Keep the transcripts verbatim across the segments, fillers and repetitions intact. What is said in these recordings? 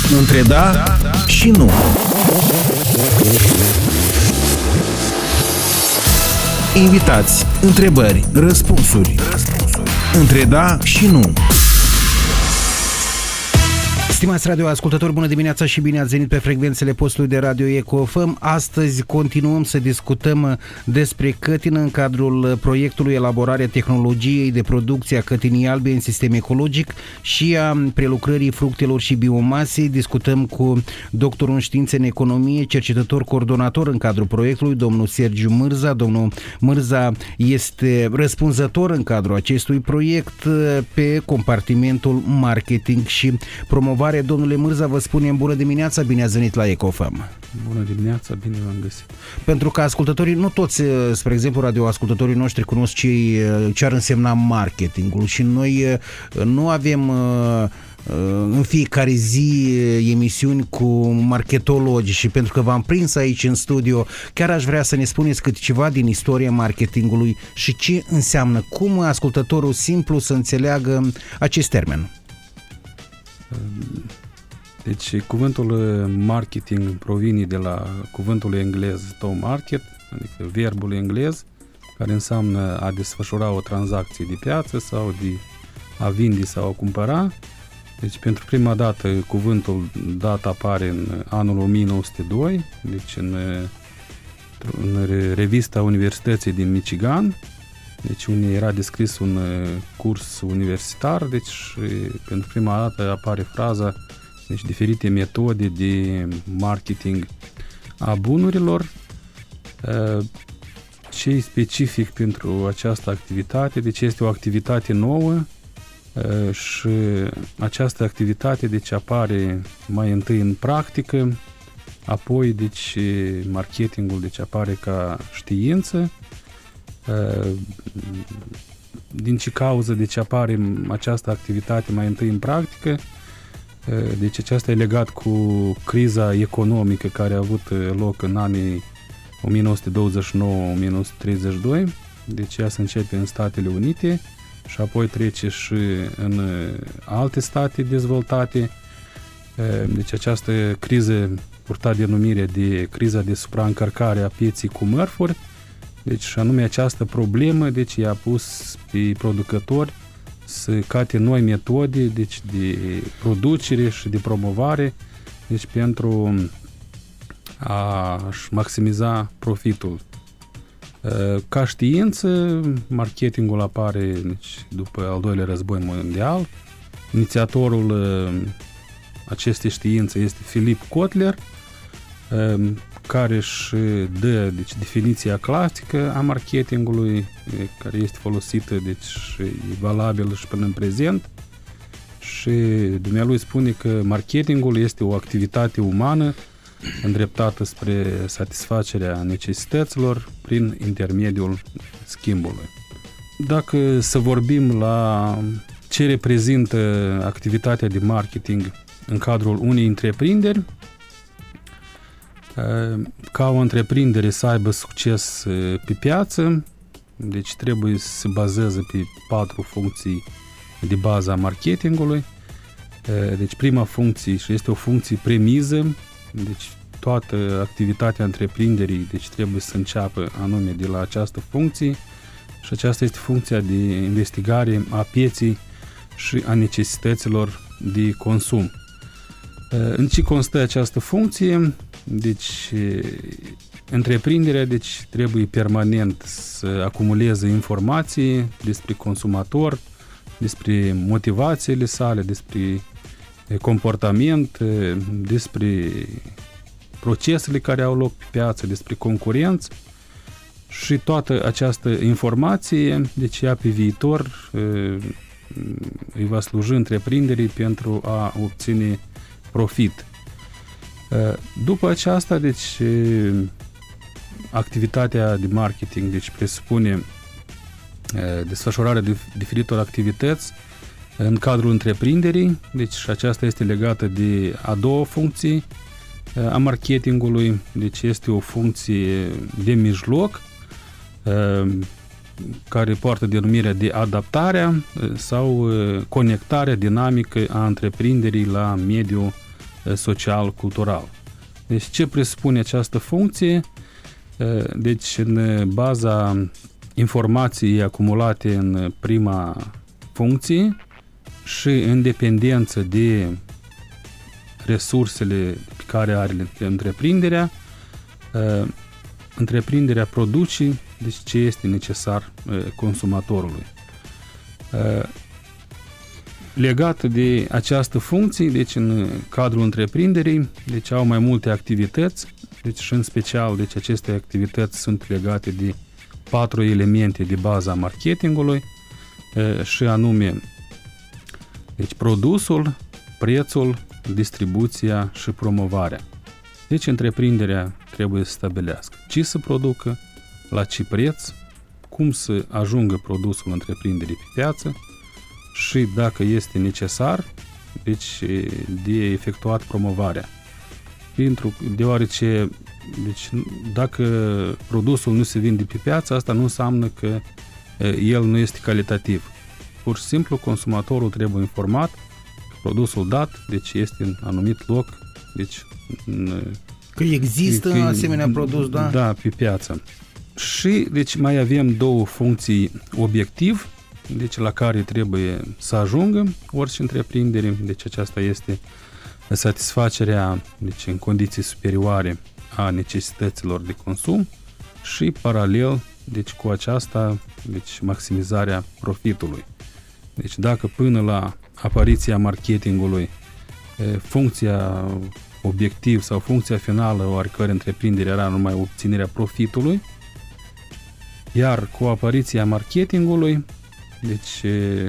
Între da și nu. Invitați, întrebări, răspunsuri. Între da și nu. Stimați radioascultători, bună dimineața și bine ați venit pe frecvențele postului de radio Eco F M. Astăzi continuăm să discutăm despre cătină în cadrul proiectului Elaborarea tehnologiei de producție a cătinii albe în sistem ecologic și a prelucrării fructelor și biomasei. Discutăm cu doctorul în științe în economie, cercetător coordonator în cadrul proiectului, domnul Sergiu Mârza. Domnul Mârza este răspunzător în cadrul acestui proiect pe compartimentul marketing și promovare. Domnule Mârza, vă spunem bună dimineața, bine ați venit la Eco F M. Bună dimineața, bine v-am găsit. Pentru că ascultătorii, nu toți, spre exemplu, radioascultătorii noștri cunosc ce, ce ar însemna marketingul și noi nu avem în fiecare zi emisiuni cu marketologi și pentru că v-am prins aici în studio, chiar aș vrea să ne spuneți câte ceva din istoria marketingului și ce înseamnă, cum ascultătorul simplu să înțeleagă acest termen. Deci cuvântul marketing provine de la cuvântul englez to market, adică verbul englez, care înseamnă a desfășura o tranzacție de piață sau de a vinde sau a cumpăra. Deci pentru prima dată cuvântul dat apare în anul o mie nouă sute doi, deci în, în revista Universității din Michigan, deci unde era descris un curs universitar, deci pentru prima dată apare fraza, deci diferite metode de marketing a bunurilor. Ce e specific pentru această activitate? Deci este o activitate nouă și această activitate deci apare mai întâi în practică, apoi deci marketingul deci apare ca știință. Din ce cauză deci apare această activitate mai întâi în practică? Deci aceasta e legat cu criza economică care a avut loc în anii o mie nouă sute douăzeci și nouă - o mie nouă sute treizeci și doi, deci ea se începe în Statele Unite și apoi trece și în alte state dezvoltate. Deci această criză purta denumirea de criza de supraîncărcare a pieței cu mărfuri. Deci, și anume această problemă, deci i-a pus pe producători să cate noi metode, deci de producere și de promovare, deci pentru a-și maximiza profitul. Ca știință, marketingul apare deci, după al doilea război mondial. Inițiatorul acestei științe este Philip Kotler, care își dă deci, definiția clasică a marketingului, care este folosită, deci e valabilă și până în prezent. Și dumnealui spune că marketingul este o activitate umană îndreptată spre satisfacerea necesităților prin intermediul schimbului. Dacă să vorbim la ce reprezintă activitatea de marketing în cadrul unei întreprinderi, ca o întreprindere să aibă succes pe piață, deci trebuie să se bazeze pe patru funcții de bază a marketingului. Deci prima funcție și este o funcție premiză, deci toată activitatea întreprinderii deci trebuie să înceapă anume de la această funcție și aceasta este funcția de investigare a pieței și a necesităților de consum. În ce constă această funcție? Deci, întreprinderea deci, trebuie permanent să acumuleze informații despre consumator, despre motivațiile sale, despre comportament, despre procesele care au loc pe piață, despre concurență și toată această informație, deci ea pe viitor îi va sluji întreprinderii pentru a obține profit. După aceasta, deci, activitatea de marketing deci, presupune desfășurarea de diferitor activități în cadrul întreprinderii, deci și aceasta este legată de a doua funcție a marketingului, deci este o funcție de mijloc care poartă denumirea de adaptarea sau conectarea dinamică a întreprinderii la mediul social-cultural. Deci ce presupune această funcție? Deci în baza informației acumulate în prima funcție și în dependență de resursele pe care are întreprinderea, întreprinderea produce deci ce este necesar consumatorului. Legat de această funcție, deci în cadrul întreprinderii, deci au mai multe activități, deci și în special, deci aceste activități sunt legate de patru elemente de baza marketingului, și anume deci produsul, prețul, distribuția și promovarea. Deci întreprinderea trebuie să stabilească ce să producă, la ce preț, cum să ajungă produsul întreprinderii pe piață și dacă este necesar, deci de efectuat promovarea. Pentru, deoarece deci, dacă produsul nu se vinde pe piață, asta nu înseamnă că el nu este calitativ. Pur și simplu, consumatorul trebuie informat că produsul dat, deci este în anumit loc, deci că există că, asemenea produs, da? Da, pe piață. Și deci mai avem două funcții obiectiv, deci la care trebuie să ajungă orice întreprindere, deci aceasta este satisfacerea deci în condiții superioare a necesităților de consum și paralel deci cu aceasta deci maximizarea profitului. Deci dacă până la apariția marketingului funcția obiectiv sau funcția finală oricărei întreprinderi era numai obținerea profitului, iar cu apariția marketingului deci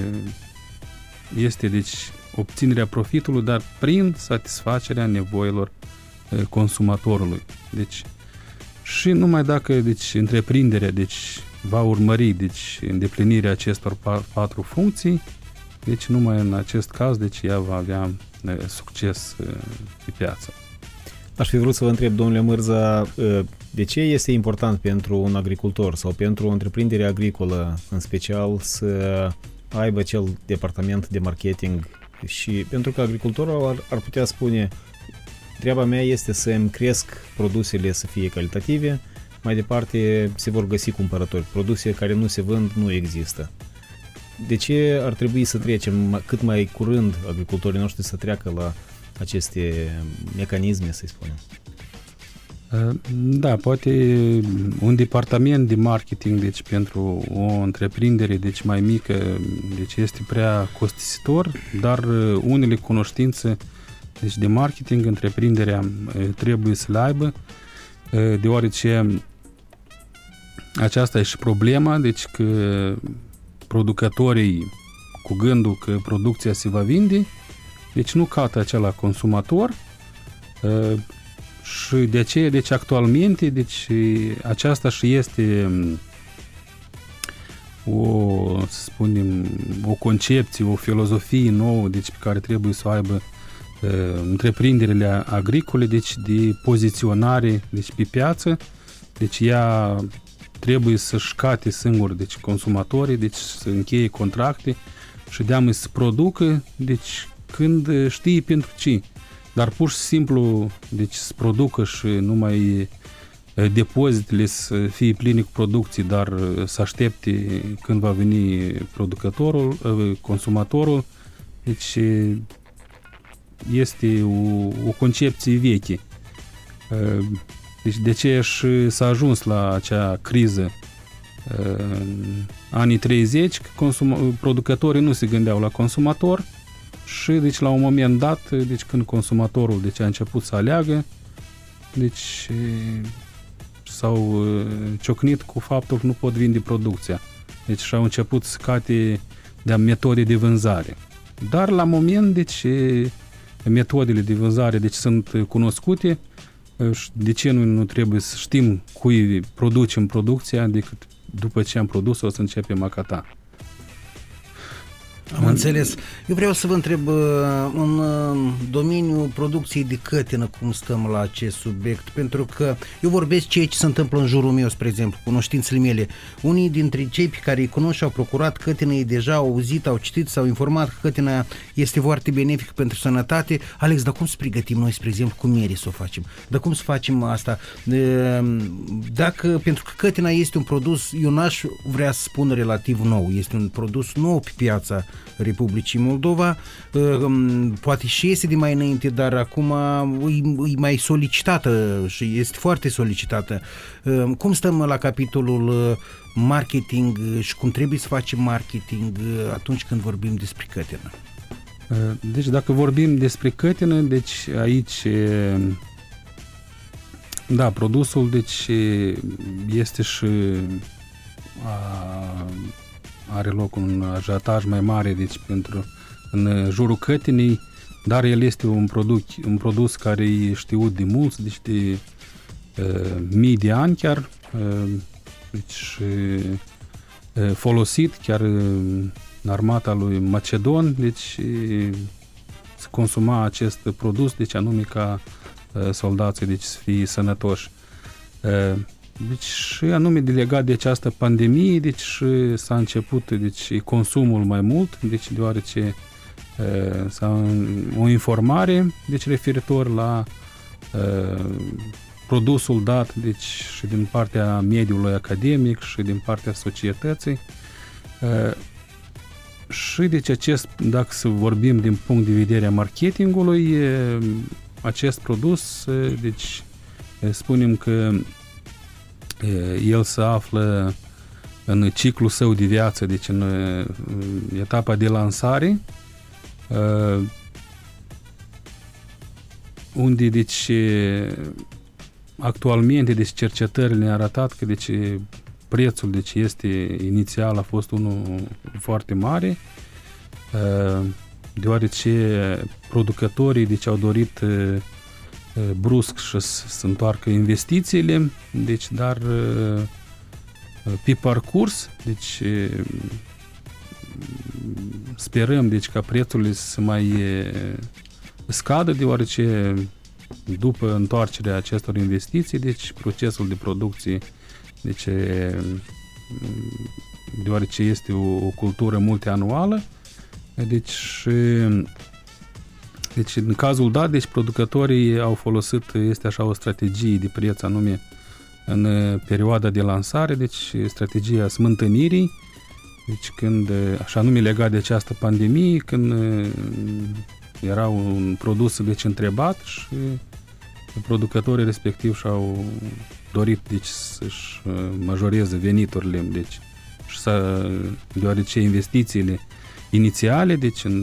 este deci obținerea profitului, dar prin satisfacerea nevoilor consumatorului. Deci și numai dacă deci întreprinderea deci va urmări deci îndeplinirea acestor patru funcții, deci numai în acest caz deci ea va avea succes pe piață. Aș fi vrut să vă întreb, domnule Mârza, de ce este important pentru un agricultor sau pentru o întreprindere agricolă în special să aibă acel departament de marketing? Și pentru că agricultorul ar, ar putea spune, treaba mea este să îmi cresc produsele să fie calitative, mai departe se vor găsi cumpărători. Produse care nu se vând nu există. De ce ar trebui să trecem cât mai curând agricultorii noștri să treacă la aceste mecanisme, să-i spunem? Da, poate un departament de marketing deci pentru o întreprindere deci mai mică deci este prea costisitor, dar unele cunoștințe deci de marketing întreprinderea trebuie să le aibă, deoarece aceasta e și problema, deci că producătorii cu gândul că producția se va vinde, deci nu caută acela consumator și de aceea, deci actualmente, deci aceasta și este o, să spunem, o concepție, o filozofie nouă, deci pe care trebuie să o aibă întreprinderile agricole, deci de poziționare deci pe piață, deci ea trebuie să-și cate singur deci consumatorii, deci să încheie contracte și de-a să producă, deci când știi pentru ce. Dar pur și simplu deci să producă și numai depozitele să fie pline cu producții, dar să aștepte când va veni producătorul, consumatorul, deci este o, o concepție veche. Deci de ce și s-a ajuns la acea criză în anii treizeci, că consum- producătorii nu se gândeau la consumator și deci la un moment dat, deci când consumatorul deci a început să aleagă, deci s-au ciocnit cu faptul că nu pot vinde producția. Deci și-au început să cate de metode de vânzare. Dar la moment, deci metodele de vânzare deci sunt cunoscute. De ce nu, nu trebuie să știm cui producem producția, decât după ce am produs o să începem a cata. Am înțeles. Eu vreau să vă întreb, în domeniul producției de cătină, cum stăm la acest subiect? Pentru că eu vorbesc ceea ce se întâmplă în jurul meu, spre exemplu, cunoștințele mele. Unii dintre cei pe care îi cunosc și au procurat cătină, ei deja au auzit, au citit, s-au informat că cătina este foarte benefică pentru sănătate. Alex, dar cum să pregătim noi, spre exemplu, cu miere să o facem? Dar cum să facem asta? Dacă, pentru că cătina este un produs, eu n-aș vrea să spun relativ nou, este un produs nou pe piața Republicii Moldova, poate și este de mai înainte, dar acum e mai solicitată și este foarte solicitată. Cum stăm la capitolul marketing și cum trebuie să facem marketing atunci când vorbim despre cătină? Deci dacă vorbim despre cătină, deci aici da, produsul deci este și a, are loc un ajataj mai mare deci pentru în jurul cătinei, dar el este un produs, un produs care e știut de mulți, deci de uh, mii de ani chiar, uh, deci uh, folosit chiar în armata lui Macedon, deci uh, se consuma acest produs, deci anume ca uh, soldații deci să fie sănătoși. Uh, Deci și anume de legat de această pandemie, deci și s-a început deci, consumul mai mult, deci deoarece uh, s-a o informare deci referitor la uh, produsul dat deci și din partea mediului academic și din partea societății. Uh, și deci acest, dacă să vorbim din punct de vedere a marketingului, uh, acest produs, uh, deci uh, spunem că el se află în ciclul său de viață, deci în etapa de lansare, unde deci actualmente deci cercetările ne-au arătat că deci prețul deci este inițial a fost unul foarte mare, deoarece producătorii deci au dorit brusc și să întoarcă investițiile, deci dar pe parcurs, deci sperăm deci ca prețurile să mai scadă, deoarece după întoarcerea acestor investiții, deci procesul de producție, deci deoarece este o, o cultură multianuală, deci Deci, în cazul dat, deci producătorii au folosit, este așa o strategie de preț anume în perioada de lansare, deci strategia smântânirii, deci când, așa nume legat de această pandemie, când era un produs deci întrebat și producătorii respectiv și-au dorit deci să-și majoreze veniturile, deci și să, deoarece investițiile inițiale, deci în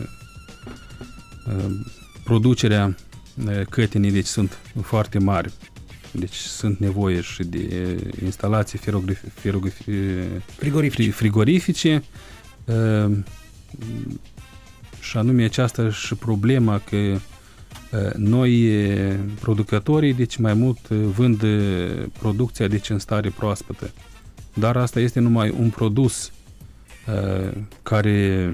producerea cătinii deci sunt foarte mari, deci sunt nevoie și de instalații frigorifice, frigorifice și anume aceasta și problema că noi producătorii deci mai mult vând producția deci în stare proaspătă, dar asta este numai un produs care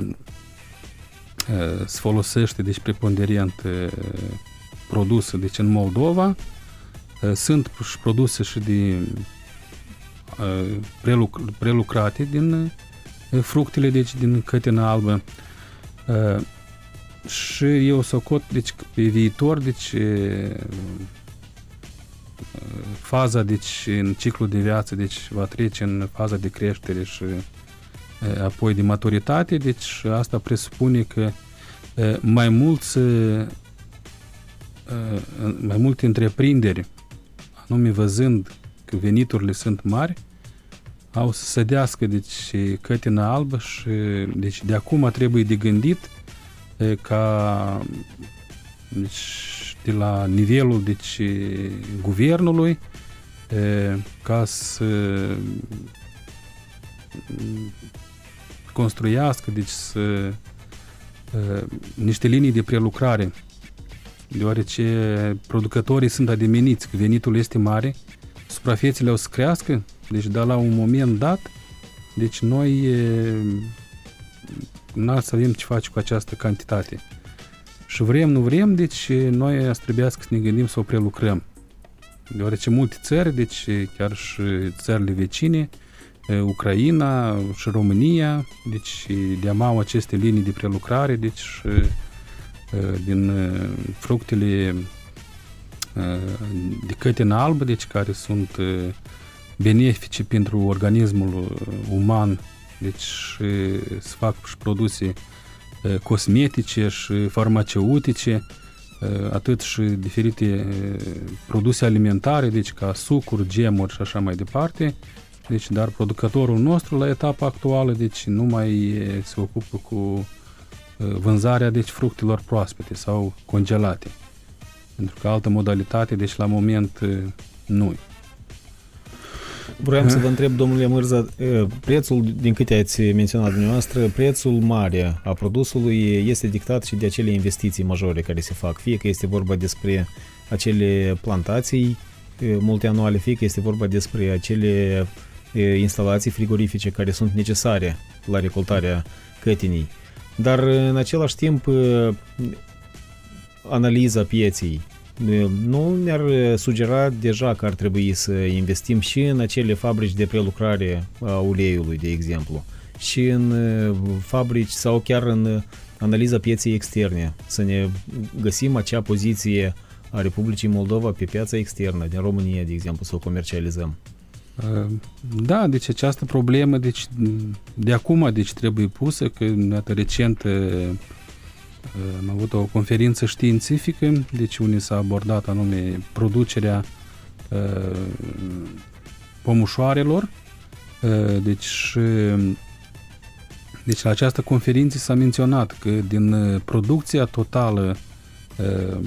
se folosește deci preponderent produse deci în Moldova. Sunt și produse și de preluc- prelucrate din fructele deci din cătina albă. Și eu socot deci pe viitor deci faza deci în ciclul de viață deci va trece în faza de creștere și apoi de maturitate, deci asta presupune că mai mulți mai multe întreprinderi, anume văzând că veniturile sunt mari, au să sădească deci cătina albă și deci de acum trebuie de gândit ca deci, de la nivelul deci guvernului ca să construiască deci să, uh, niște linii de prelucrare, deoarece producătorii sunt ademeniți că venitul este mare, suprafețele o să crească, deci de la un moment dat, deci noi uh, n-ar să avem ce face cu această cantitate. Și vrem, nu vrem, deci noi ați trebuia să ne gândim să o prelucrăm. Deoarece multe țări, deci chiar și țările vecine, Ucraina și România, deci de-amau aceste linii de prelucrare, deci din fructele de cătină albă, deci care sunt benefice pentru organismul uman, deci se fac și produse cosmetice și farmaceutice, atât și diferite produse alimentare, deci ca sucuri, gemuri și așa mai departe. Deci, dar producătorul nostru la etapa actuală, deci nu mai se ocupă cu vânzarea deci fructelor proaspete sau congelate. Pentru că altă modalitate, deci la moment nu. Vroiam să vă întreb, domnule Mârza, prețul, din câte ați menționat dumneavoastră, prețul mare a produsului este dictat și de acele investiții majore care se fac, fie că este vorba despre acele plantații multianuale, fie că este vorba despre acele instalații frigorifice care sunt necesare la recoltarea cătinii. Dar în același timp analiza pieței nu ne-ar sugera deja că ar trebui să investim și în acele fabrici de prelucrare a uleiului, de exemplu, și în fabrici sau chiar în analiza pieței externe, să ne găsim acea poziție a Republicii Moldova pe piața externă, din România, de exemplu, să o comercializăm. Da, deci această problemă deci, de acum deci, trebuie pusă, că iată, recent am avut o conferință științifică, deci unde s-a abordat anume producerea uh, pomușoarelor. Uh, deci, deci la această conferință s-a menționat că din producția totală uh,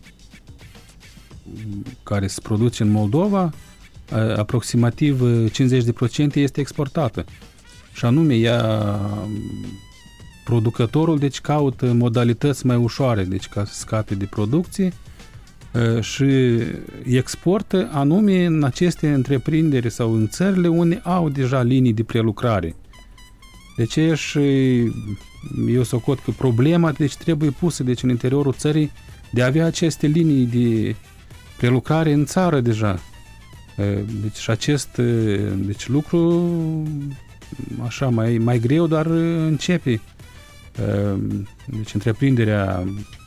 care se produce în Moldova, uh, aproximativ cincizeci la sută este exportată. Și anume ea producătorul deci caută modalități mai ușoare, deci ca să scape de producție și exportă anume în aceste întreprinderi sau în țările unde au deja linii de prelucrare. Deci și eu socot că problema deci trebuie pusă deci în interiorul țării de a avea aceste linii de prelucrare în țară deja. Deci și acest deci lucru așa mai, mai greu, dar începe. Deci întreprinderea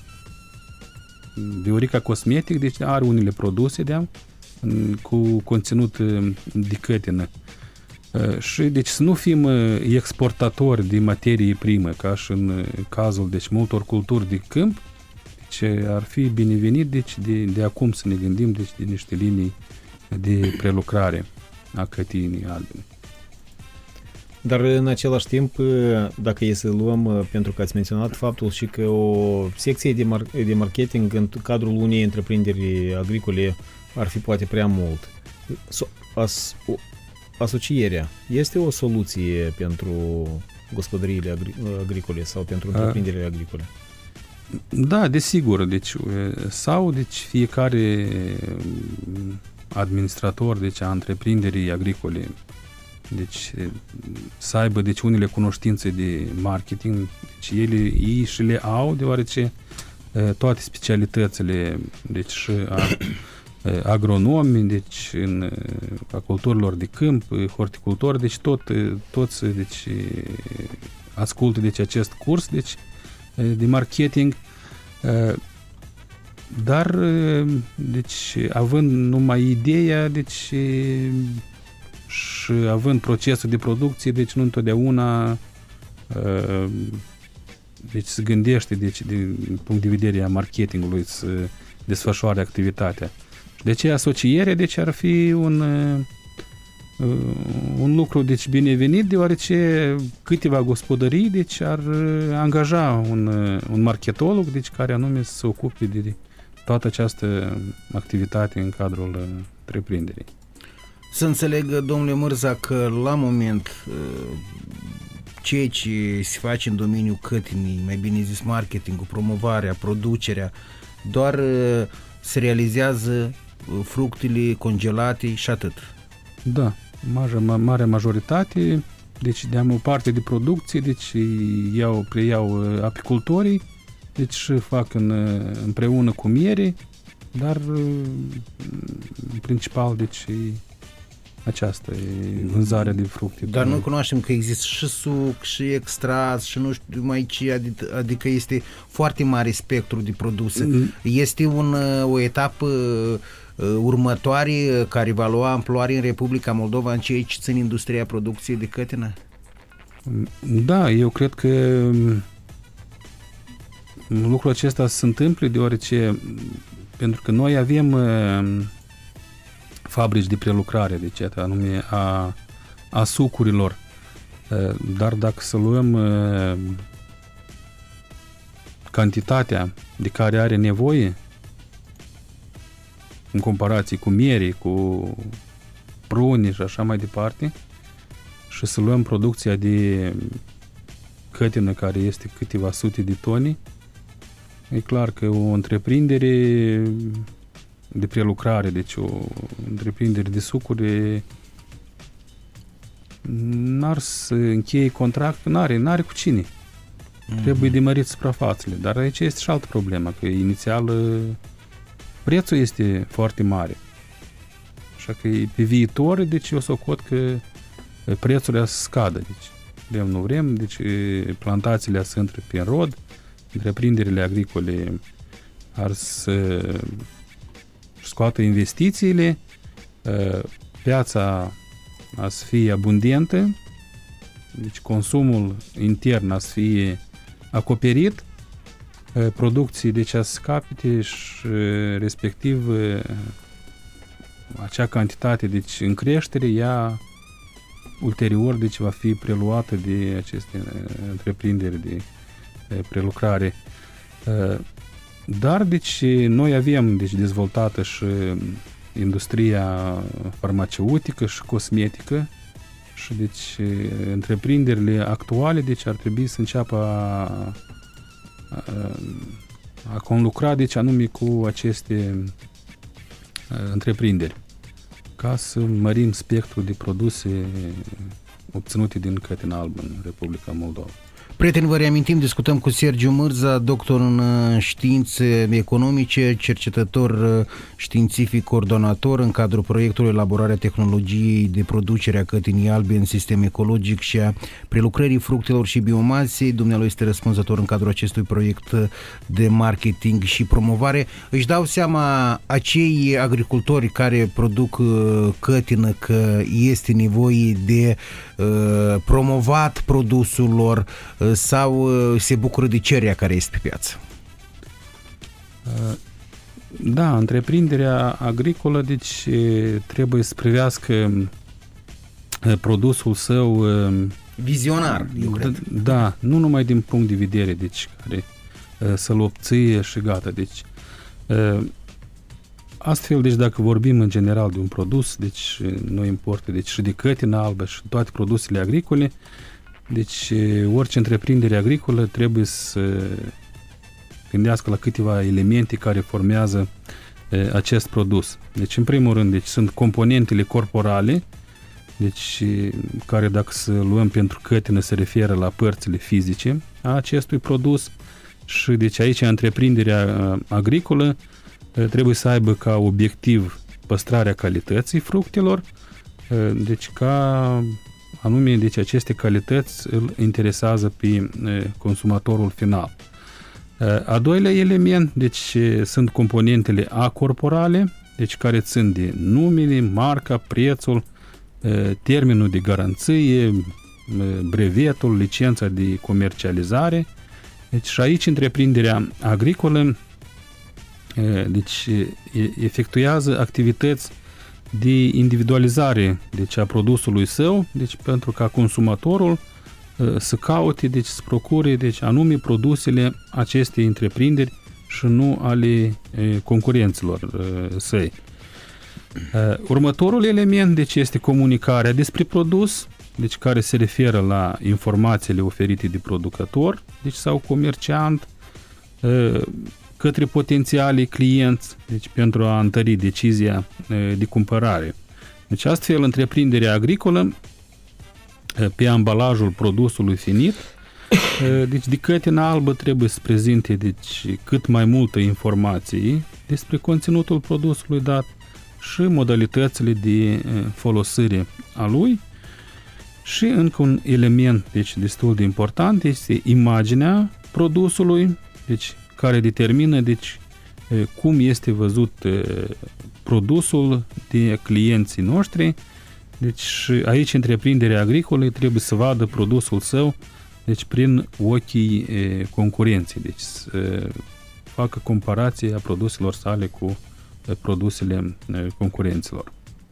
Viorica Cosmetic deci are unele produse de cu conținut de cătină. Și deci să nu fim exportatori de materie primă, ca și în cazul deci multor culturi de câmp, deci ar fi binevenit deci de, de acum să ne gândim deci de niște linii de prelucrare a cătinii albe. Dar în același timp, dacă e să luăm, pentru că ați menționat faptul și că o secție de, mar- de marketing în cadrul unei întreprinderi agricole ar fi poate prea mult. So- as- o, asocierea este o soluție pentru gospodăriile agri- agricole sau pentru întreprinderile agricole? Da, desigur. Deci, sau deci fiecare administrator deci, a întreprinderii agricole deci să aibă deci unele cunoștințe de marketing, deci ele ei și le au, deoarece toate specialitățile deci și a, agronomi, deci în a culturilor de câmp, horticultori, deci tot toți deci ascultă deci acest curs deci de marketing. Dar deci având numai ideea deci și având procesul de producție, deci nu întotdeauna deci se gândește deci, din punct de vedere a marketingului să desfășoare activitatea. De aceea asocierea deci ar fi un un lucru deci binevenit, deoarece câteva gospodării deci ar angaja un, un marketolog deci care anume să se ocupe de toată această activitate în cadrul întreprinderii. Să înțeleg, domnule Mârza, că la moment ceea ce se face în domeniul cătinii, mai bine zis marketingul, promovarea, producerea, doar se realizează fructele congelate și atât. Da, mare, mare majoritate deci de o parte de producție, deci iau, preiau apicultorii, deci și fac în, împreună cu miere, dar în principal, deci aceasta e vânzarea de fructe. Dar noi cunoaștem că există și suc, și extras, și nu știu mai ce, adică este foarte mare spectru de produse. Mm. Este un, o etapă următoare care va lua amploare în Republica Moldova în ceea ce ține industria producției de cătină? Da, eu cred că lucrul acesta se întâmplă deoarece pentru că noi avem uh, fabrici de prelucrare, deci anume a, a sucurilor, uh, dar dacă să luăm uh, cantitatea de care are nevoie în comparație cu miere, cu prune și așa mai departe, și să luăm producția de cătină care este câteva sute de tone, e clar că o întreprindere de prelucrare, deci o întreprindere de sucuri n-ar să încheie contract, n-are, n-are cu cine. Mm-hmm. Trebuie de mărit suprafațele. Dar aici este și altă problemă, că inițial prețul este foarte mare. Așa că pe viitor, deci eu socot că prețurile să scadă. Deci vrem, nu vrem, deci plantațiile să intre pe rod, întreprinderile agricole ar să scoată investițiile, piața a să fie abundentă, deci consumul intern a să fie acoperit, producții deci a să capite și respectiv acea cantitate deci în creștere, ea ulterior deci va fi preluată de aceste întreprinderi de prelucrare. Dar deci noi avem deci dezvoltată și industria farmaceutică și cosmetică și deci întreprinderile actuale deci ar trebui să înceapă a, a, a conlucra deci anume cu aceste întreprinderi ca să mărim spectrul de produse obținute din cătina albă în Republica Moldova. Prieteni, vă reamintim, discutăm cu Sergiu Mârza, doctor în științe economice, cercetător științific coordonator în cadrul proiectului Elaborarea tehnologiei de producere a cătinii albe în sistem ecologic și a prelucrării fructelor și biomasei. Dumnealui este răspunzător în cadrul acestui proiect de marketing și promovare. Își dau seama acei agricultori care produc cătină că este nevoie de uh, promovat produsul lor sau se bucură de cererea care este pe piață? Da, întreprinderea agricolă deci trebuie să privească produsul său vizionar, eu cred. Da, nu numai din punct de vedere deci care să-l obție și gata, deci astfel, deci dacă vorbim în general de un produs, deci noi importă deci și de cătină albă și toate produsele agricole, deci orice întreprindere agricolă trebuie să gândească la câteva elemente care formează e, acest produs. Deci în primul rând deci, sunt componentele corporale, deci care dacă să luăm pentru cătină se referă la părțile fizice a acestui produs și deci aici întreprinderea agricolă e, trebuie să aibă ca obiectiv păstrarea calității fructelor, e, deci ca anume, deci aceste calități îl interesează pe consumatorul final. A doilea element, deci sunt componentele acorporale, deci care țin de numele, marca, prețul, termenul de garanție, brevetul, licența de comercializare. Deci și aici întreprinderea agricolă deci efectuează activități de individualizare deci, a produsului său, deci pentru ca consumatorul uh, să caute, deci să procure deci, anume produsele acestei întreprinderi și nu ale uh, concurenților uh, săi. Uh, următorul element deci, este comunicarea despre produs, deci care se referă la informațiile oferite de producător deci, sau comerciant, uh, către potențiali clienți, deci pentru a întări decizia de cumpărare. Deci astfel, întreprinderea agricolă pe ambalajul produsului finit. Deci de cătina albă trebuie să prezinte deci, cât mai multă informații despre conținutul produsului dat și modalitățile de folosire a lui. Și încă un element deci, destul de important este imaginea produsului, deci, care determină deci, cum este văzut produsul de clienții noștri. Deci aici întreprinderea agricolă trebuie să vadă produsul său deci prin ochii concurenței, deci să facă comparație a produselor sale cu produsele concurenților.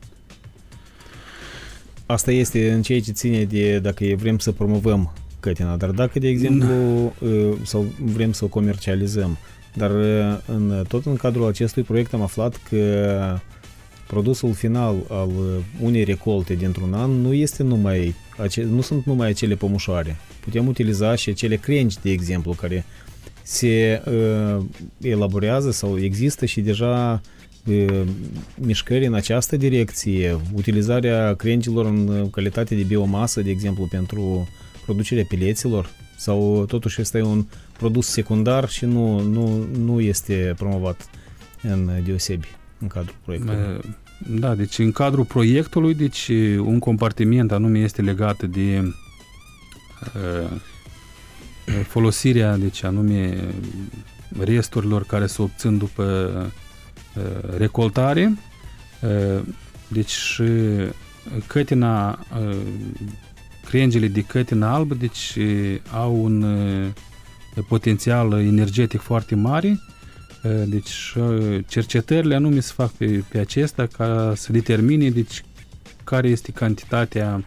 Asta este în ceea ce ține de dacă vrem să promovăm cătina, dar dacă, de exemplu, sau vrem să o comercializăm, dar în, tot în cadrul acestui proiect am aflat că produsul final al unei recolte dintr-un an nu este numai, nu sunt numai acele pămușoare. Putem utiliza și acele crengi, de exemplu, care se uh, elaborează sau există și deja uh, mișcări în această direcție, utilizarea crengilor în calitate de biomasă, de exemplu, pentru producerea peleților, sau totuși este un produs secundar și nu, nu, nu este promovat în deosebi în cadrul proiectului. Da, deci în cadrul proiectului, deci un compartiment anume este legat de uh, folosirea, deci anume resturilor care se obțin după uh, recoltare. Uh, deci și cătina, uh, crengile de cătină albă, deci au un uh, potențial energetic foarte mare. Deci cercetările anume se fac pe, pe acesta ca să determine deci, care este cantitatea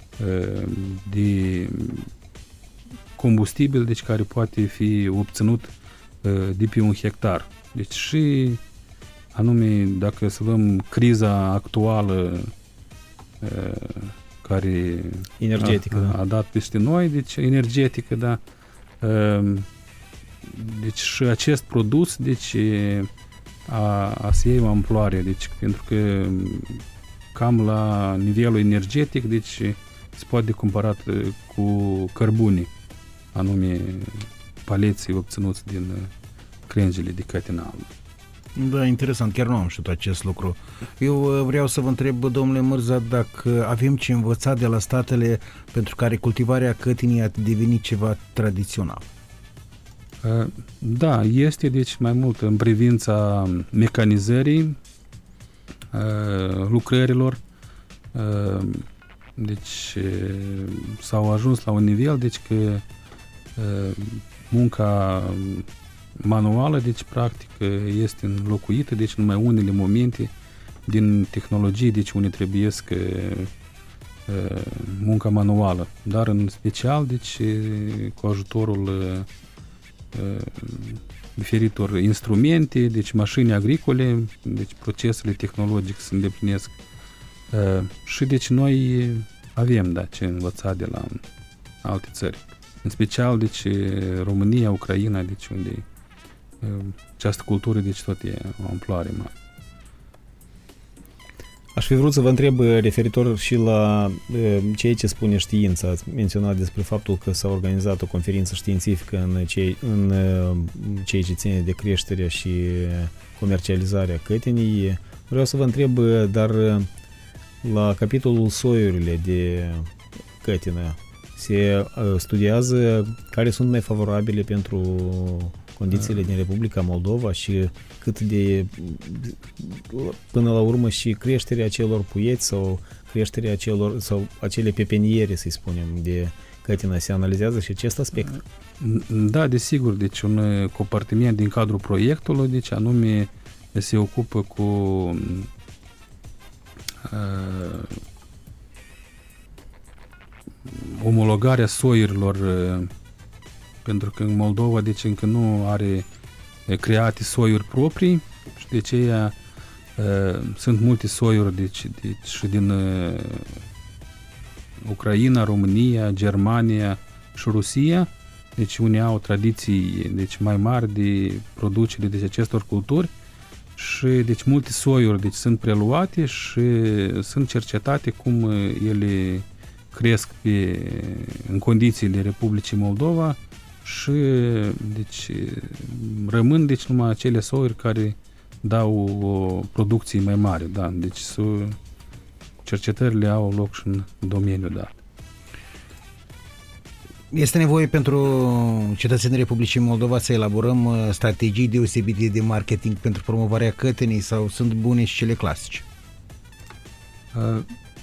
de combustibil deci, care poate fi obținut de pe un hectar. Deci și anume dacă să luăm criza actuală care energetică, a, a dat peste noi, deci energetică, da, deci și acest produs deci a, a să iei o amploare, deci pentru că cam la nivelul energetic deci se poate comparat cu cărbunii, anume paleții obținuți din crengile de cătină albă. Da, interesant, chiar nu am știut acest lucru. Eu vreau să vă întreb, domnule Mârza, dacă avem ce învăța de la statele pentru care cultivarea cătinii a devenit ceva tradițional. Da, este deci mai mult în privința mecanizării lucrărilor. Deci s-au ajuns la un nivel deci că munca manuală deci practic este înlocuită deci numai unele momente din tehnologie deci unde trebuie să munca manuală, dar în special deci cu ajutorul diferitor instrumente, deci mașini agricole, deci procesele tehnologice se îndeplinesc și deci noi avem da, ce învăța de la alte țări. În special deci România, Ucraina, deci unde această cultură deci tot e o amploare mare. Aș fi vrut să vă întreb referitor și la ceea ce spune știința. Ați menționat despre faptul că s-a organizat o conferință științifică în ceea în ce ține de creșterea și comercializarea cătinii. Vreau să vă întreb, dar la capitolul soiurile de cătină se studiază care sunt mai favorabile pentru condițiile din Republica Moldova și cât de, până la urmă, și creșterea celor puieți sau creșterea celor, sau acele pepeniere, să-i spunem, de cătină, se analizează și acest aspect? Da, desigur, deci un compartiment din cadrul proiectului, deci anume se ocupă cu uh, omologarea soiurilor, uh, pentru că în Moldova deci încă nu are create soiuri proprii și de aceea uh, sunt multe soiuri deci, deci și din uh, Ucraina, România, Germania și Rusia, deci unii au tradiții deci mai mari de producere de acestor culturi și deci multe soiuri deci sunt preluate și sunt cercetate cum ele cresc pe, în condițiile Republicii Moldova și deci, rămân deci, numai acele soiuri care dau o producție mai mare. Da? Deci cercetările au loc și în domeniul dat. Este nevoie pentru cetățenii Republicii Moldova să elaborăm strategii deosebite de marketing pentru promovarea cătenii sau sunt bune și cele clasice? Uh,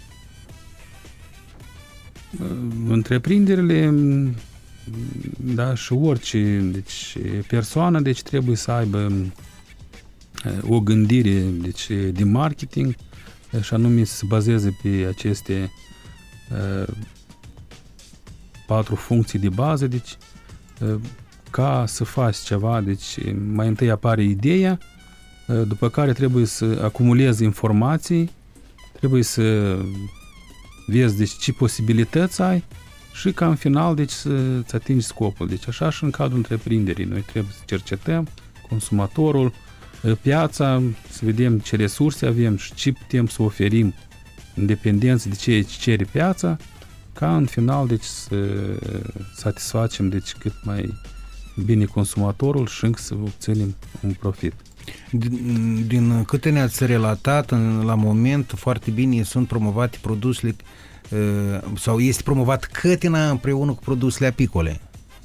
uh, întreprinderile, da, și orice deci, persoană deci, trebuie să aibă uh, o gândire deci, de marketing și anume să se bazeze pe aceste uh, patru funcții de bază, deci ca să faci ceva, deci mai întâi apare ideea, după care trebuie să acumulezi informații, trebuie să vezi deci ce posibilități ai și ca în final deci să-ți atingi scopul. Deci așa și în cadrul întreprinderii. Noi trebuie să cercetăm consumatorul, piața, să vedem ce resurse avem și ce putem să oferim în dependență de ce cere piața, ca în final deci să satisfacem deci cât mai bine consumatorul și încă să obținem un profit. Din, din câte ne-ați relatat în, la moment, foarte bine sunt promovate produsele sau este promovat cătina împreună cu produsele apicole.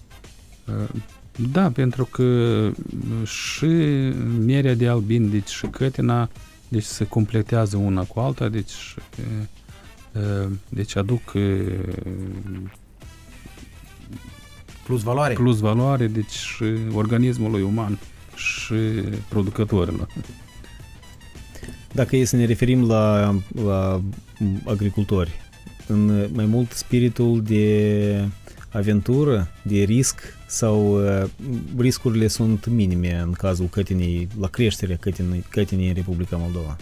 Da, pentru că și mierea de albin, deci și cătina deci se completează una cu alta, deci deci aduc plus valoare. Plus valoare, deci și organismului uman și producătorilor. Dacă e să ne referim la, la agricultori, în mai mult spiritul de aventură, de risc sau riscurile sunt minime în cazul cătinii, la creșterea cătinii, cătinii în Republica Moldova?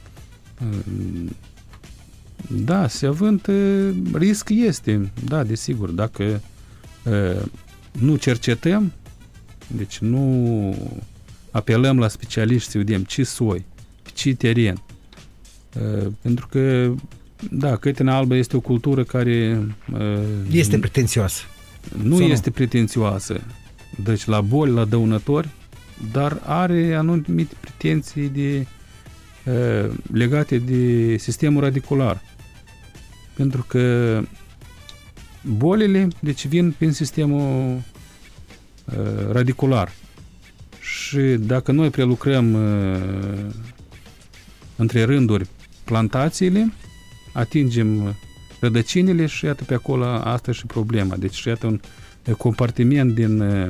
Da, se având risc este, da, desigur, dacă nu cercetăm, deci nu apelăm la specialiști să vedem ce soi, pe ce teren, pentru că, da, cătina albă este o cultură care este pretențioasă. Nu Sau este nu? pretențioasă, deci la boli, la dăunători, dar are anumite pretenții de, legate de sistemul radicular. Pentru că bolile deci vin prin sistemul uh, radicular și dacă noi prelucrăm uh, între rânduri plantațiile, atingem rădăcinile și iată pe acolo asta și problema. Deci iată un compartiment din uh,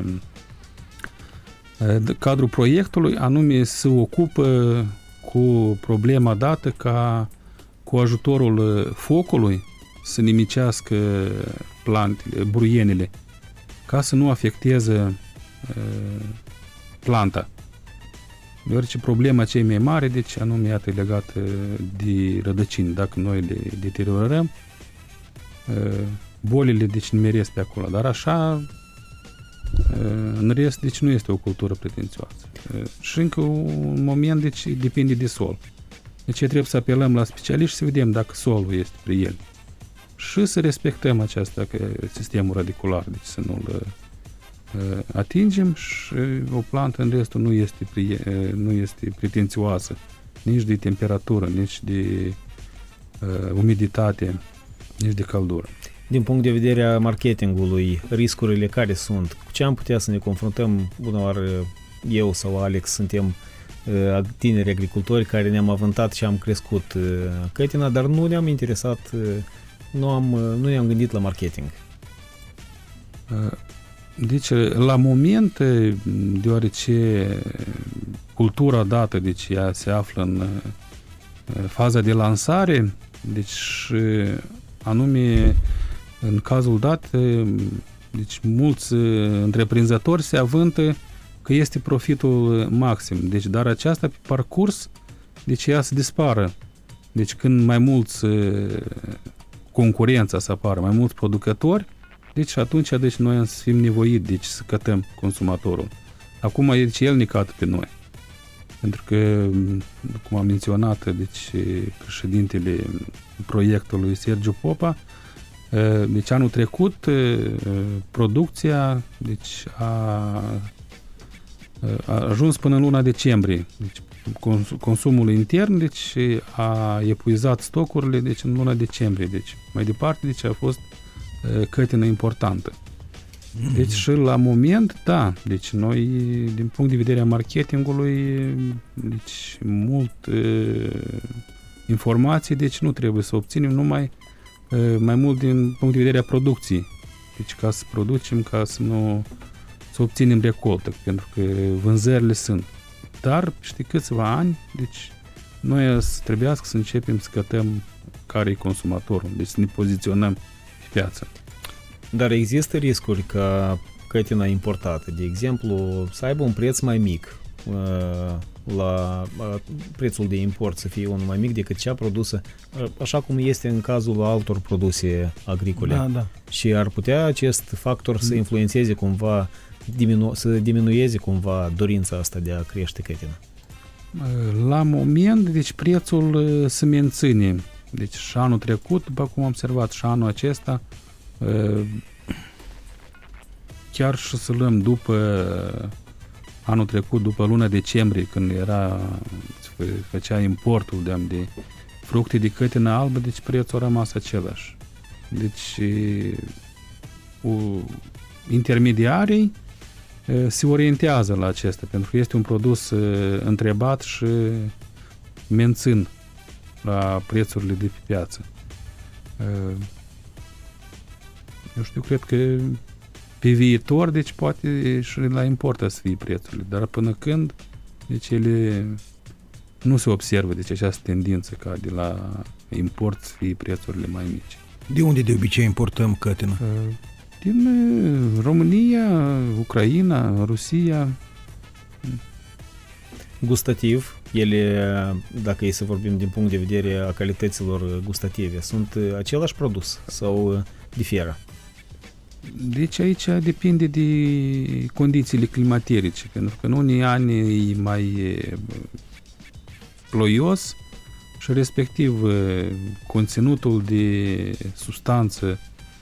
cadrul proiectului anume se ocupă cu problema dată ca cu ajutorul focului să nimicească plantele, buruienile, ca să nu afecteze uh, planta. Deoarece problema cei mai mare, deci anume iată legată de rădăcini. Dacă noi le deteriorăm, uh, bolile deci nimeresc pe acolo. Dar așa, uh, în rest, deci nu este o cultură pretențioasă. Uh, și încă un moment, deci depinde de sol. Deci trebuie să apelăm la specialiști să vedem dacă solul este pri el. Și să respectăm aceasta, că sistemul radicular, deci să nu-l uh, atingem și o plantă în restul nu este, pri, uh, nu este pretențioasă nici de temperatură, nici de uh, umiditate, nici de căldură. Din punct de vedere a marketingului, riscurile care sunt? Cu ce am putea să ne confruntăm? Bună oară, eu sau Alex suntem tineri agricultori care ne-am avântat și am crescut cătina, dar nu ne-am interesat, nu, am, nu ne-am gândit la marketing. Deci, la moment, deoarece cultura dată, deci ea se află în faza de lansare, deci anume în cazul dat, deci mulți întreprinzători se avântă că este profitul maxim. Deci, dar aceasta pe parcurs, deci ea să dispară. Deci când mai mulți concurența să apară, mai mulți producători, deci atunci deci noi să fim nevoiți deci să cătăm consumatorul. Acum deci el ne cată pe noi. Pentru că, cum am menționat, deci președintele proiectului Sergiu Popa, Deci anul trecut producția deci a, a ajuns până în luna decembrie. Deci consumul intern deci a epuizat stocurile deci în luna decembrie. Deci mai departe deci a fost cătină importantă. Deci și la moment, da, deci noi din punct de vedere a marketingului deci mult informații deci nu trebuie să obținem, numai mai mult din punct de vedere a producției. Deci ca să producem, ca să nu să obținem recoltă, pentru că vânzările sunt. Dar știi câțiva ani, deci noi trebuiască să începem să cătăm care e consumatorul, deci să ne poziționăm pe piață. Dar există riscuri ca cătina importată, de exemplu, să aibă un preț mai mic, la prețul de import să fie unul mai mic decât cea produsă, așa cum este în cazul altor produse agricole. Da, da. Și ar putea acest factor să influențeze cumva, diminu- să diminueze cumva dorința asta de a crește cătina. La moment, deci prețul se menține. Deci și anul trecut, după cum am observat, și anul acesta, chiar și să luăm după anul trecut, după luna decembrie, când era, făcea importul de, de fructe de cătină albă, deci prețul a rămas același. Deci u, intermediarii se orientează la acesta, pentru că este un produs întrebat și mențin la prețurile de pe piață. Eu știu, cred că pe viitor, deci poate și la import să fie prețurile, dar până când, deci ele nu se observă, deci această tendință ca de la import să fie prețurile mai mici. De unde de obicei importăm cătină? Din România, Ucraina, Rusia. Gustativ, ele, dacă e să vorbim din punct de vedere a calităților gustative, sunt același produs sau diferă? Deci aici depinde de condițiile climaterice, pentru că în unii ani e mai ploios și respectiv conținutul de substanță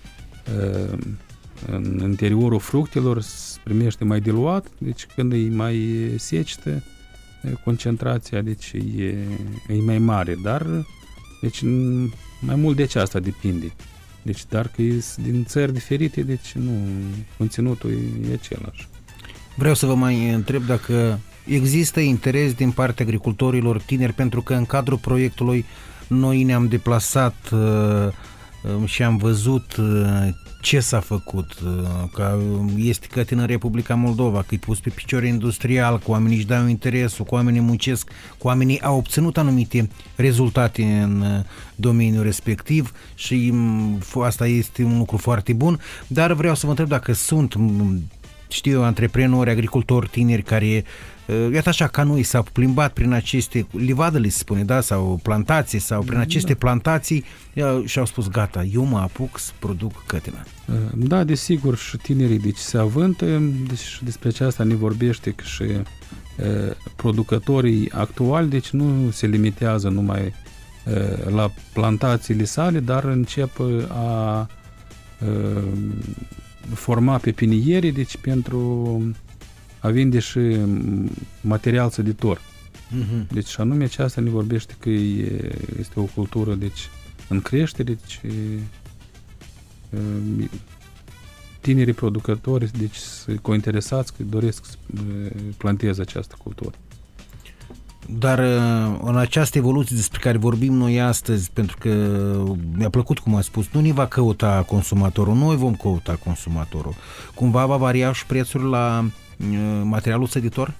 în interiorul fructelor se primește mai diluat, deci când e mai secetă, concentrația deci e, e mai mare, dar deci mai mult de aceasta depinde. Deci, dar că e din țări diferite, deci nu, conținutul e același. Vreau să vă mai întreb dacă există interes din partea agricultorilor tineri, pentru că în cadrul proiectului noi ne-am deplasat uh, și am văzut uh, ce s-a făcut, uh, că este cătină în Republica Moldova, că e pus pe picior industrial, că oamenii își dau interesul, că oamenii muncesc, că oamenii au obținut anumite rezultate în uh, domeniul respectiv și um, asta este un lucru foarte bun, dar vreau să vă întreb dacă sunt, știu eu, antreprenori, agricultori tineri care, iată așa, ca noi, s-au plimbat prin aceste livadele, se spune, da, sau plantații, sau prin aceste da. plantații și au spus, gata, eu mă apuc să produc cătină. Da, desigur, și tinerii deci se avântă, deci despre aceasta ne vorbește că și e, producătorii actuali, deci nu se limitează numai e, la plantațiile sale, dar încep a e, forma pepiniere, deci pentru a vinde și material săditor. Uh-huh. Deci și anume aceasta ne vorbește că e, este o cultură deci în creștere, deci e, tinerii producători deci sunt cointeresați că doresc să planteze această cultură. Dar în această evoluție despre care vorbim noi astăzi, pentru că mi-a plăcut cum a spus, nu ne va căuta consumatorul, noi vom căuta consumatorul. Cumva va varia și prețul la materialul săditor?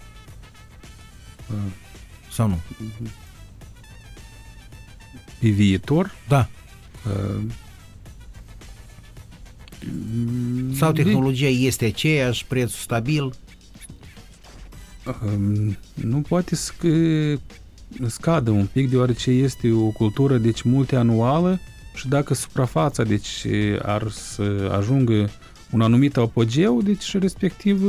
Sau nu? Pe viitor? Da. Uh, Sau tehnologia de... este aceeași, prețul stabil? Uh, nu poate să scadă un pic, deoarece este o cultură deci multianuală și dacă suprafața deci ar să ajungă un anumit apogeu, deci respectiv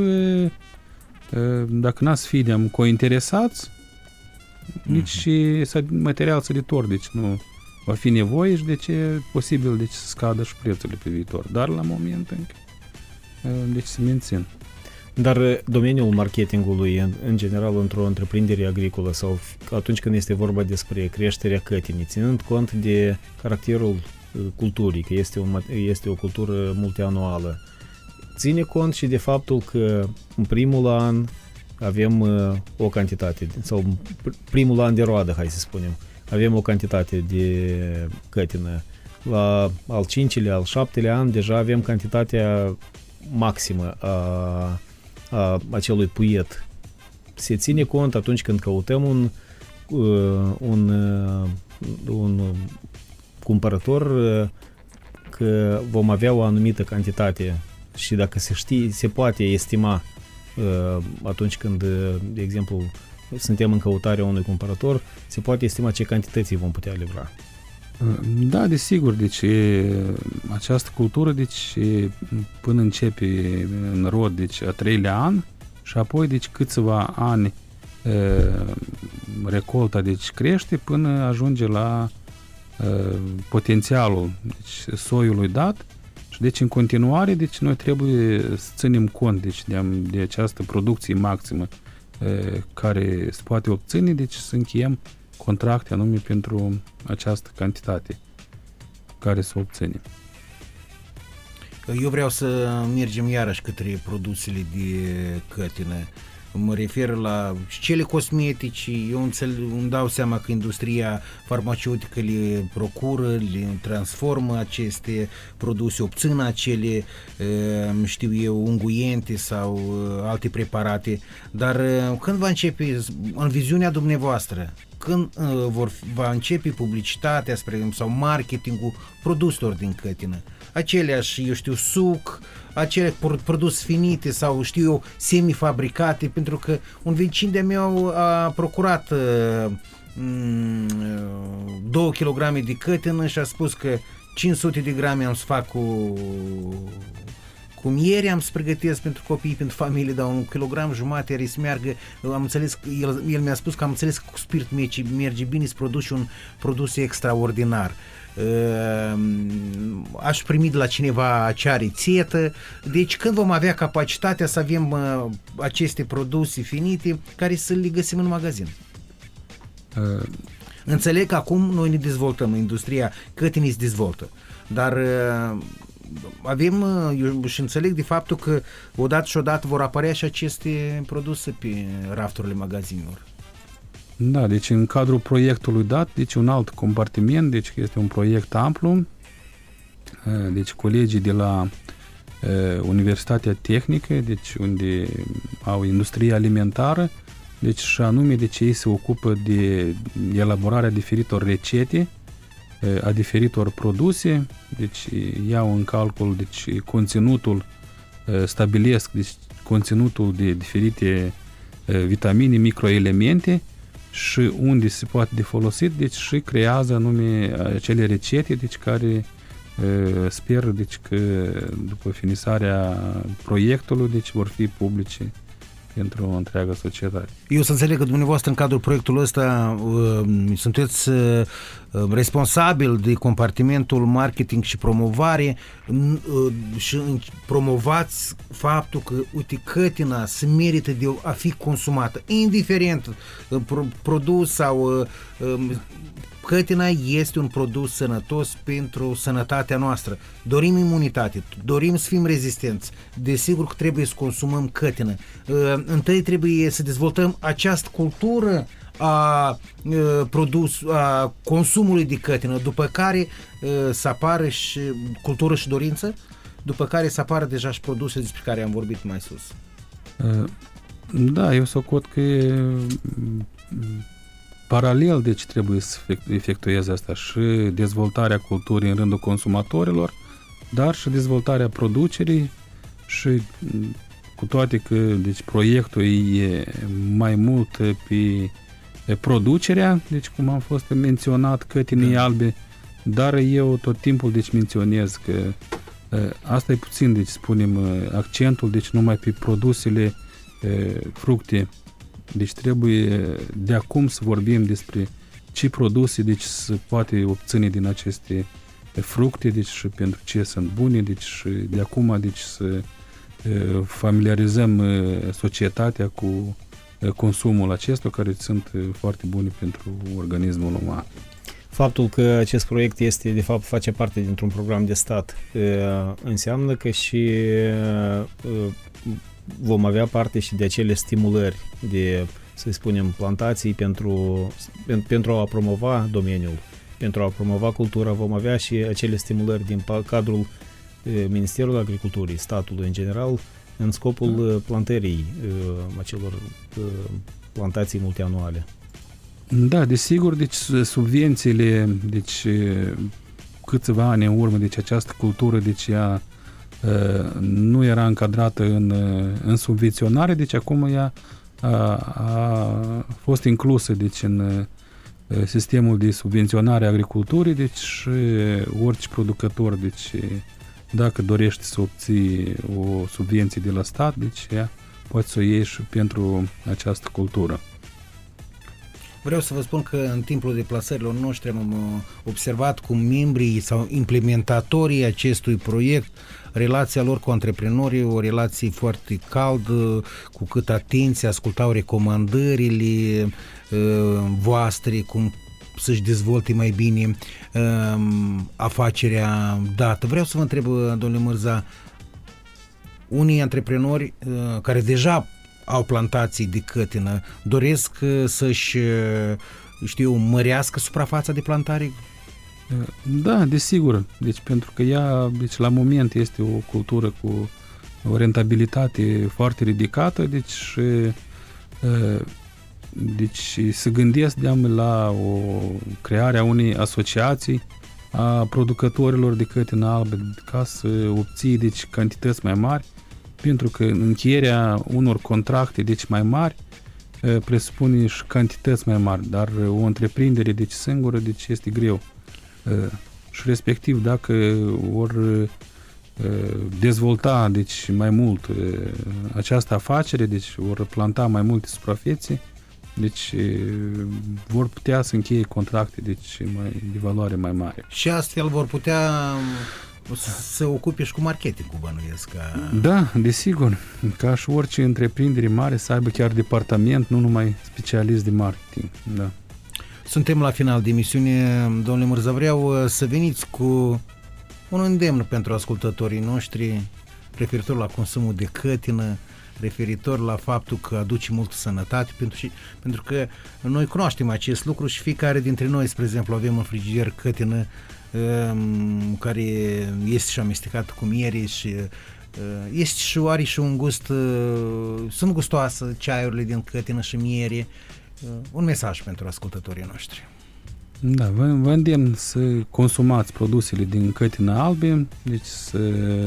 dacă n-ați fi de cointeresați, nici mm-hmm. material săditor, deci nu, va fi nevoie și de ce e posibil deci, să scadă și prețurile pe viitor. Dar la moment încă deci se mențin. Dar domeniul marketingului, în, în general, într-o întreprindere agricolă sau atunci când este vorba despre creșterea cătinii, ținând cont de caracterul culturii, că este, un, este o cultură multianuală, ține cont și de faptul că în primul an avem uh, o cantitate, sau primul an de roadă, hai să spunem, avem o cantitate de cătină. La al cincilea, al șaptelea an deja avem cantitatea maximă a, a acelui puiet. Se ține cont atunci când căutăm un, uh, un, uh, un cumpărător uh, că vom avea o anumită cantitate și dacă se știe, se poate estima uh, atunci când, de exemplu, suntem în căutarea unui cumpărător, se poate estima ce cantități vom putea livra. Da, desigur, deci e, această cultură, deci e, până începe în rod, deci a treilea an și apoi, deci câțiva ani e, recolta, deci crește până ajunge la e, potențialul deci, soiului dat și deci în continuare, deci noi trebuie să ținem cont deci, de, de această producție maximă e, care se poate obține, deci să încheiem contracte anume pentru această cantitate care se obține. Eu vreau să mergem iarăși către produsele de cătină. Mă refer la cele cosmetice, eu înțeleg, îmi dau seama că industria farmaceutică le procură, le transformă aceste produse, obțin acele, știu eu, unguiente sau alte preparate, dar când va începe, în viziunea dumneavoastră, când vor, va începe publicitatea spre, sau marketingul produselor din cătină? Aceleași, eu știu, suc, acele produse finite sau, știu eu, semifabricate, pentru că un vecin de-a meu a procurat uh, două kilograme de cătină și a spus că cinci sute de grame am să fac cu, cu miere, am să pregătesc pentru copii, pentru familie, dar un kilogram jumate are să meargă, am înțeles, el, el mi-a spus că am înțeles că cu spirit merge, merge bine să produci un produs extraordinar. Aș primi de la cineva acea rețetă, deci când vom avea capacitatea să avem uh, aceste produse finite care să le găsim în magazin? Uh. Înțeleg că acum noi ne dezvoltăm, industria cătinii se dezvoltă, dar uh, avem, eu și înțeleg de faptul că odată și odată vor apărea și aceste produse pe rafturile magazinelor. Da, deci în cadrul proiectului dat, deci un alt compartiment, deci este un proiect amplu, deci colegii de la Universitatea Tehnică, deci unde au industrie alimentară, deci și anume deci ei se ocupă de elaborarea diferitor rețete, a diferitor produse, deci iau în calcul deci conținutul, stabilesc deci conținutul de diferite vitamine, microelemente și unde se poate de folosit, deci și creează anume acele rețete, deci care sper deci că după finisarea proiectului deci vor fi publice pentru întreaga societate. Eu să înțeleg că dumneavoastră în cadrul proiectului ăsta uh, sunteți uh, responsabil de compartimentul marketing și promovare uh, și promovați faptul că, uite, cătina se merită de a fi consumată, indiferent uh, pro, produs sau uh, uh, cătina este un produs sănătos pentru sănătatea noastră. Dorim imunitate, dorim să fim rezistenți. Desigur că trebuie să consumăm cătină. Întâi trebuie să dezvoltăm această cultură a, produs, a consumului de cătină, după care să apară și cultură și dorință, după care să apară deja și produse despre care am vorbit mai sus. Da, eu socot că paralel, deci trebuie să efectueze asta și dezvoltarea culturii în rândul consumatorilor, dar și dezvoltarea producerii și cu toate că deci, proiectul e mai mult pe producerea, deci cum am fost menționat, cătinii da. albe, dar eu tot timpul deci menționez că asta e puțin, deci spunem, accentul, deci numai pe produsele fructe. Deci trebuie de acum să vorbim despre ce produse deci se poate obține din aceste fructe, deci și pentru ce sunt bune, deci și de acum deci să familiarizăm societatea cu consumul acesta, care sunt foarte bune pentru organismul uman. Faptul că acest proiect este, de fapt, face parte dintr-un program de stat, înseamnă că și vom avea parte și de acele stimulări de, să spunem, plantații pentru, pentru a promova domeniul, pentru a promova cultura. Vom avea și acele stimulări din cadrul Ministerului Agriculturii, statului în general, în scopul plantării acelor plantații multianuale. Da, desigur, deci subvențiile, deci câțiva ani în urmă, deci această cultură, deci ea nu era încadrată în, în subvenționare, deci acum ea a, a fost inclusă, deci în sistemul de subvenționare a agriculturii, deci orice producător, deci dacă dorește să obții o subvenție de la stat, deci ea poate să o iei și pentru această cultură. Vreau să vă spun că în timpul deplasărilor noștri am observat cum membrii sau implementatorii acestui proiect, relația lor cu antreprenorii, o relație foarte caldă, cu cât atenție, ascultau recomandările uh, voastre, cum să-și dezvolte mai bine uh, afacerea dată. Vreau să vă întreb, domnule Mârza, unii antreprenori uh, care deja au plantații de cătină, doresc să-și, știu, mărească suprafața de plantare? Da, desigur. Deci pentru că ea, deci la moment este o cultură cu o rentabilitate foarte ridicată, deci deci se gândesc de la o crearea unei asociații a producătorilor de cătină albă ca să obții deci cantități mai mari, pentru că încheierea unor contracte deci mai mari presupune și cantități mai mari, dar o întreprindere deci singură deci este greu. Și respectiv dacă or dezvolta deci mai mult această afacere, deci vor planta mai multe suprafețe, deci vor putea să încheie contracte deci mai, de valoare mai mare. Și astfel vor putea să ocupe și cu marketingul, bănuiesc. Ca... Da, desigur. Ca și orice întreprindere mare să aibă chiar departament, nu numai specialist de marketing. Da. Suntem la final de emisiune, domnule Mârza, vreau să veniți cu un îndemn pentru ascultătorii noștri referitor la consumul de cătină, referitor la faptul că aduce multă sănătate, pentru, și, pentru că noi cunoaștem acest lucru și fiecare dintre noi, spre exemplu, avem în frigider cătină um, care este și amestecată cu miere și uh, este și are și un gust, uh, sunt gustoasă ceaiurile din cătină și miere. Uh, un mesaj pentru ascultătorii noștri. Da, vă, vă îndemn să consumați produsele din cătină albe, deci să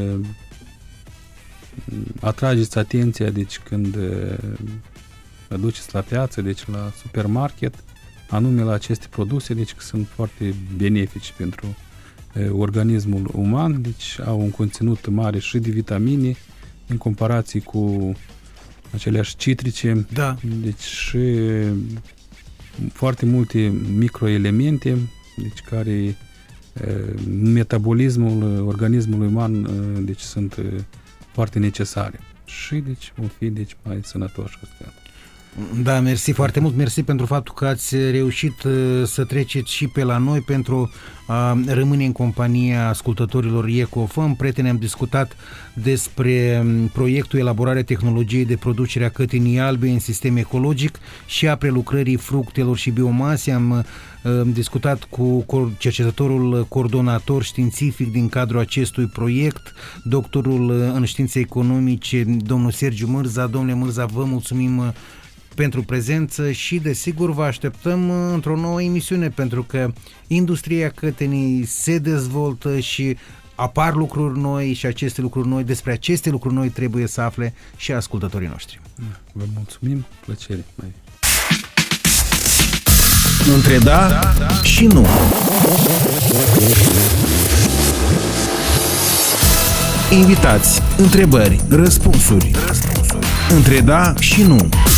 atrageți atenția deci când aduceți la piață, deci la supermarket, anume la aceste produse, deci că sunt foarte benefici pentru e, organismul uman, deci au un conținut mare și de vitamine în comparație cu aceleași citrice, da. Deci și foarte multe microelemente, deci care e, metabolismul organismului uman deci sunt foarte necesare și deci vom fi deci mai sănătoși astfel. Da, mersi foarte mult, mersi pentru faptul că ați reușit să treceți și pe la noi pentru a rămâne în compania ascultătorilor EcoFăm. Prieteni, am discutat despre proiectul elaborarea tehnologiei de producere a cătinii albe în sistem ecologic și a prelucrării fructelor și biomase. Am Am discutat cu cercetătorul coordonator științific din cadrul acestui proiect, doctorul în științe economice, domnul Sergiu Mârza. Domnule Mârza, vă mulțumim pentru prezență și desigur vă așteptăm într-o nouă emisiune, pentru că industria cătinii se dezvoltă și apar lucruri noi și aceste lucruri noi, despre aceste lucruri noi trebuie să afle și ascultătorii noștri. Vă mulțumim, plăcere. Mai. Între da, da, da și nu. Invitați, întrebări, răspunsuri. Răspunsuri. Între da și nu.